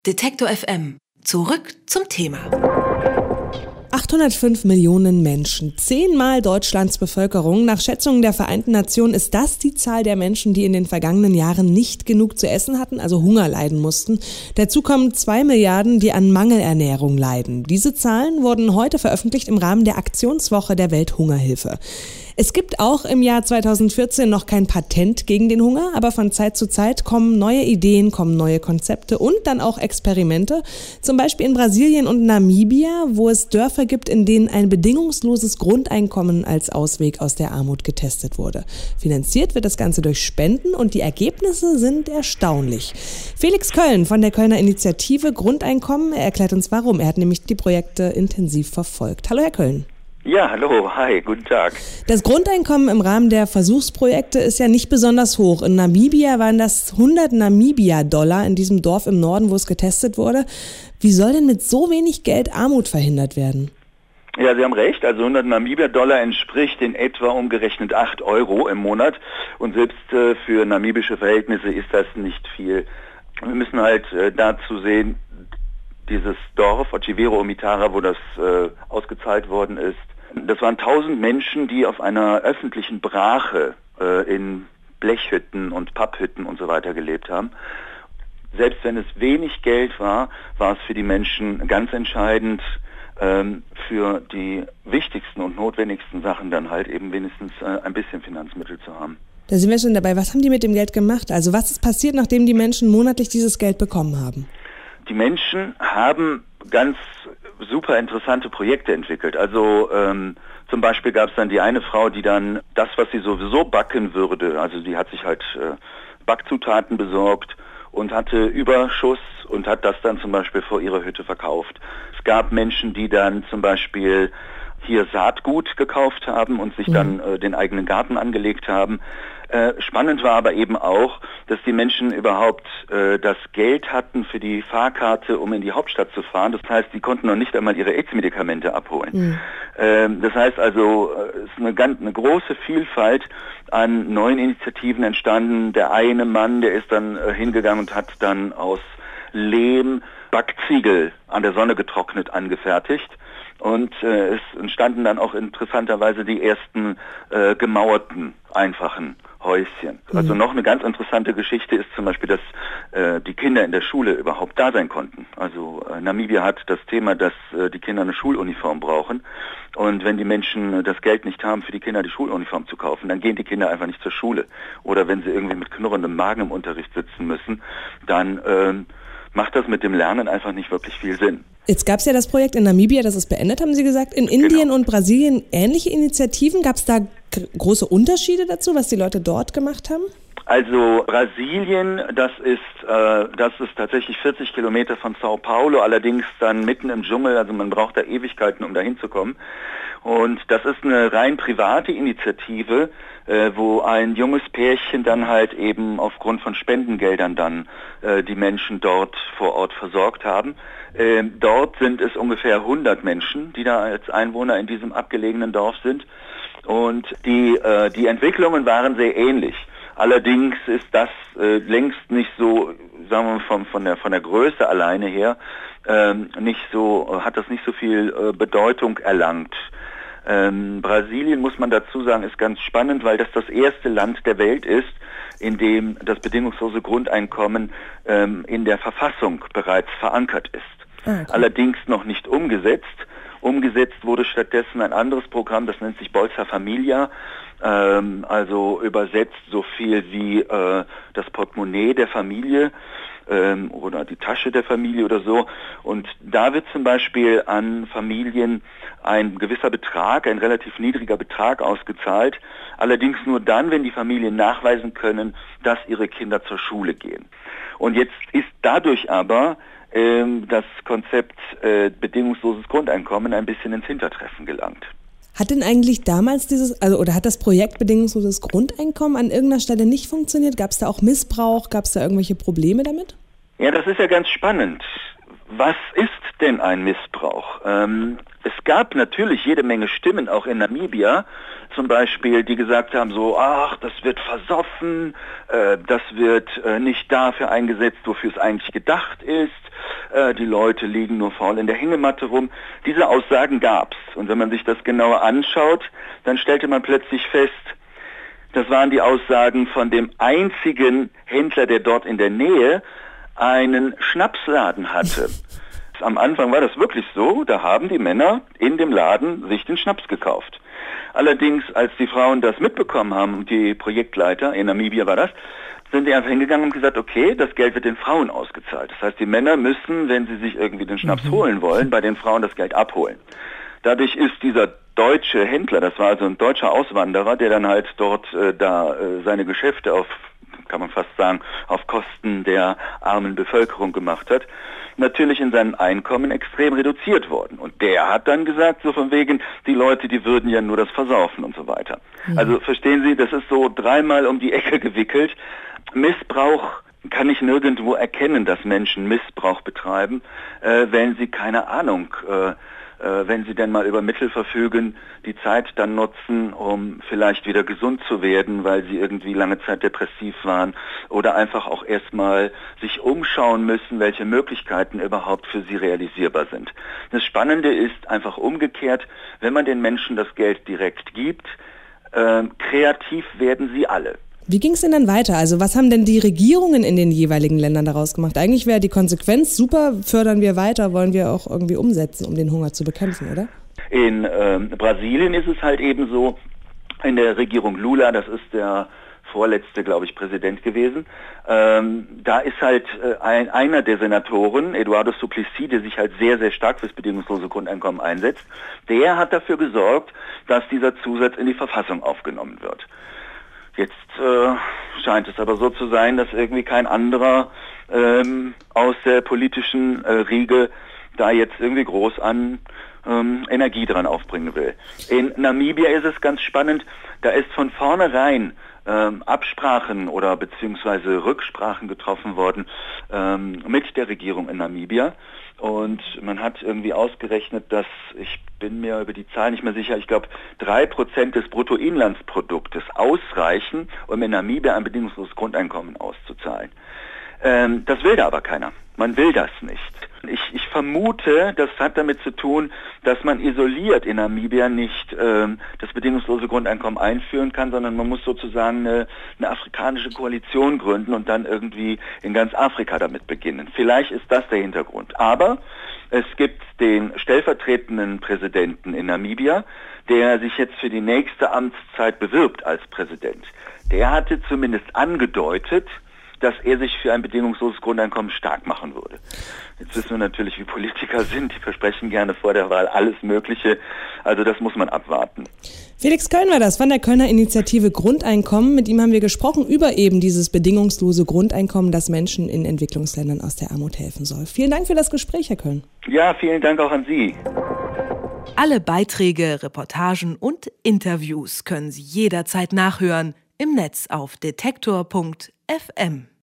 Detektor FM. Zurück zum Thema. 805 Millionen Menschen, 10-mal Deutschlands Bevölkerung. Nach Schätzungen der Vereinten Nationen ist das die Zahl der Menschen, die in den vergangenen Jahren nicht genug zu essen hatten, also Hunger leiden mussten. Dazu kommen 2 Milliarden, die an Mangelernährung leiden. Diese Zahlen wurden heute veröffentlicht im Rahmen der Aktionswoche der Welthungerhilfe. Es gibt auch im Jahr 2014 noch kein Patent gegen den Hunger, aber von Zeit zu Zeit kommen neue Ideen, kommen neue Konzepte und dann auch Experimente. Zum Beispiel in Brasilien und Namibia, wo es Dörfer gibt, in denen ein bedingungsloses Grundeinkommen als Ausweg aus der Armut getestet wurde. Finanziert wird das Ganze durch Spenden und die Ergebnisse sind erstaunlich. Felix Köln von der Kölner Initiative Grundeinkommen, er erklärt uns warum. Er hat nämlich die Projekte intensiv verfolgt. Hallo Herr Köln. Ja, hallo, hi, guten Tag. Das Grundeinkommen im Rahmen der Versuchsprojekte ist ja nicht besonders hoch. In Namibia waren das 100 Namibia-Dollar in diesem Dorf im Norden, wo es getestet wurde. Wie soll denn mit so wenig Geld Armut verhindert werden? Ja, Sie haben recht, also 100 Namibia-Dollar entspricht in etwa umgerechnet 8 Euro im Monat und selbst für namibische Verhältnisse ist das nicht viel. Wir müssen halt dazu sehen, dieses Dorf, Ochivero Omitara, wo das ausgezahlt worden ist, das waren 1000 Menschen, die auf einer öffentlichen Brache in Blechhütten und Papphütten und so weiter gelebt haben. Selbst wenn es wenig Geld war, war es für die Menschen ganz entscheidend, für die wichtigsten und notwendigsten Sachen dann halt eben wenigstens ein bisschen Finanzmittel zu haben. Da sind wir schon dabei. Was haben die mit dem Geld gemacht? Also was ist passiert, nachdem die Menschen monatlich dieses Geld bekommen haben? Die Menschen haben ganz super interessante Projekte entwickelt. Also zum Beispiel gab es dann die eine Frau, die dann das, was sie sowieso backen würde, also die hat sich halt Backzutaten besorgt und hatte Überschuss und hat das dann zum Beispiel vor ihrer Hütte verkauft. Es gab Menschen, die dann zum Beispiel hier Saatgut gekauft haben und sich dann den eigenen Garten angelegt haben. Spannend war aber eben auch, dass die Menschen überhaupt das Geld hatten für die Fahrkarte, um in die Hauptstadt zu fahren. Das heißt, die konnten noch nicht einmal ihre AIDS-Medikamente abholen. Das heißt also, es ist eine große Vielfalt an neuen Initiativen entstanden. Der eine Mann, der ist dann hingegangen und hat dann aus Lehm Backziegel an der Sonne getrocknet angefertigt. Und es entstanden dann auch interessanterweise die ersten gemauerten, einfachen Häuschen. Also noch eine ganz interessante Geschichte ist zum Beispiel, dass die Kinder in der Schule überhaupt da sein konnten. Also Namibia hat das Thema, dass die Kinder eine Schuluniform brauchen. Und wenn die Menschen das Geld nicht haben, für die Kinder die Schuluniform zu kaufen, dann gehen die Kinder einfach nicht zur Schule. Oder wenn sie irgendwie mit knurrendem Magen im Unterricht sitzen müssen, dann macht das mit dem Lernen einfach nicht wirklich viel Sinn. Jetzt gab es ja das Projekt in Namibia, das ist beendet, haben Sie gesagt. In Indien und Brasilien ähnliche Initiativen. Gab es da große Unterschiede dazu, was die Leute dort gemacht haben? Also Brasilien, das ist tatsächlich 40 Kilometer von Sao Paulo, allerdings dann mitten im Dschungel, also man braucht da Ewigkeiten, um da hinzukommen. Und das ist eine rein private Initiative, wo ein junges Pärchen dann halt eben aufgrund von Spendengeldern dann die Menschen dort vor Ort versorgt haben. Dort sind es ungefähr 100 Menschen, die da als Einwohner in diesem abgelegenen Dorf sind. Und die Entwicklungen waren sehr ähnlich. Allerdings ist das längst nicht so, sagen wir mal von der Größe alleine her, hat das nicht so viel Bedeutung erlangt. Brasilien, muss man dazu sagen, ist ganz spannend, weil das erste Land der Welt ist, in dem das bedingungslose Grundeinkommen in der Verfassung bereits verankert ist. Okay. Allerdings noch nicht umgesetzt. Umgesetzt wurde stattdessen ein anderes Programm, das nennt sich Bolsa Familia, also übersetzt so viel wie das Portemonnaie der Familie oder die Tasche der Familie oder so. Und da wird zum Beispiel an Familien ein gewisser Betrag, ein relativ niedriger Betrag ausgezahlt, allerdings nur dann, wenn die Familien nachweisen können, dass ihre Kinder zur Schule gehen. Und jetzt ist dadurch aber das Konzept bedingungsloses Grundeinkommen ein bisschen ins Hintertreffen gelangt. Hat denn eigentlich damals hat das Projekt bedingungsloses Grundeinkommen an irgendeiner Stelle nicht funktioniert? Gab es da auch Missbrauch? Gab es da irgendwelche Probleme damit? Ja, das ist ja ganz spannend, Was ist denn ein Missbrauch? Es gab natürlich jede Menge Stimmen, auch in Namibia, zum Beispiel, die gesagt haben so, ach, das wird versoffen, das wird nicht dafür eingesetzt, wofür es eigentlich gedacht ist, die Leute liegen nur faul in der Hängematte rum. Diese Aussagen gab's. Und wenn man sich das genauer anschaut, dann stellte man plötzlich fest, das waren die Aussagen von dem einzigen Händler, der dort in der Nähe einen Schnapsladen hatte. Am Anfang war das wirklich so, da haben die Männer in dem Laden sich den Schnaps gekauft. Allerdings, als die Frauen das mitbekommen haben, die Projektleiter, in Namibia war das, sind die einfach hingegangen und gesagt, okay, das Geld wird den Frauen ausgezahlt. Das heißt, die Männer müssen, wenn sie sich irgendwie den Schnaps holen wollen, bei den Frauen das Geld abholen. Dadurch ist dieser deutsche Händler, das war also ein deutscher Auswanderer, der dann halt dort seine Geschäfte auf, kann man fast sagen, auf Kosten der armen Bevölkerung gemacht hat, natürlich in seinem Einkommen extrem reduziert worden. Und der hat dann gesagt, so von wegen, die Leute, die würden ja nur das versaufen und so weiter. Also verstehen Sie, das ist so dreimal um die Ecke gewickelt. Missbrauch kann ich nirgendwo erkennen, dass Menschen Missbrauch betreiben, wenn sie, keine Ahnung, wenn sie denn mal über Mittel verfügen, die Zeit dann nutzen, um vielleicht wieder gesund zu werden, weil sie irgendwie lange Zeit depressiv waren oder einfach auch erstmal sich umschauen müssen, welche Möglichkeiten überhaupt für sie realisierbar sind. Das Spannende ist einfach umgekehrt, wenn man den Menschen das Geld direkt gibt, kreativ werden sie alle. Wie ging es denn dann weiter? Also was haben denn die Regierungen in den jeweiligen Ländern daraus gemacht? Eigentlich wäre die Konsequenz, super, fördern wir weiter, wollen wir auch irgendwie umsetzen, um den Hunger zu bekämpfen, oder? In Brasilien ist es halt eben so, in der Regierung Lula, das ist der vorletzte, glaube ich, Präsident gewesen, da ist halt einer der Senatoren, Eduardo Suplicy, der sich halt sehr, sehr stark fürs bedingungslose Grundeinkommen einsetzt, der hat dafür gesorgt, dass dieser Zusatz in die Verfassung aufgenommen wird. Jetzt scheint es aber so zu sein, dass irgendwie kein anderer aus der politischen Riege da jetzt irgendwie groß an Energie dran aufbringen will. In Namibia ist es ganz spannend, da ist von vornherein Absprachen oder beziehungsweise Rücksprachen getroffen worden mit der Regierung in Namibia. Und man hat irgendwie ausgerechnet, dass, ich bin mir über die Zahl nicht mehr sicher, ich glaube 3% des Bruttoinlandsproduktes ausreichen, um in Namibia ein bedingungsloses Grundeinkommen auszuzahlen. Das will da aber keiner. Man will das nicht. Ich vermute, das hat damit zu tun, dass man isoliert in Namibia nicht das bedingungslose Grundeinkommen einführen kann, sondern man muss sozusagen eine afrikanische Koalition gründen und dann irgendwie in ganz Afrika damit beginnen. Vielleicht ist das der Hintergrund. Aber es gibt den stellvertretenden Präsidenten in Namibia, der sich jetzt für die nächste Amtszeit bewirbt als Präsident. Der hatte zumindest angedeutet, dass er sich für ein bedingungsloses Grundeinkommen stark machen würde. Jetzt wissen wir natürlich, wie Politiker sind. Die versprechen gerne vor der Wahl alles Mögliche. Also das muss man abwarten. Felix Köln war das von der Kölner Initiative Grundeinkommen. Mit ihm haben wir gesprochen über eben dieses bedingungslose Grundeinkommen, das Menschen in Entwicklungsländern aus der Armut helfen soll. Vielen Dank für das Gespräch, Herr Köln. Ja, vielen Dank auch an Sie. Alle Beiträge, Reportagen und Interviews können Sie jederzeit nachhören im Netz auf detektor.fm.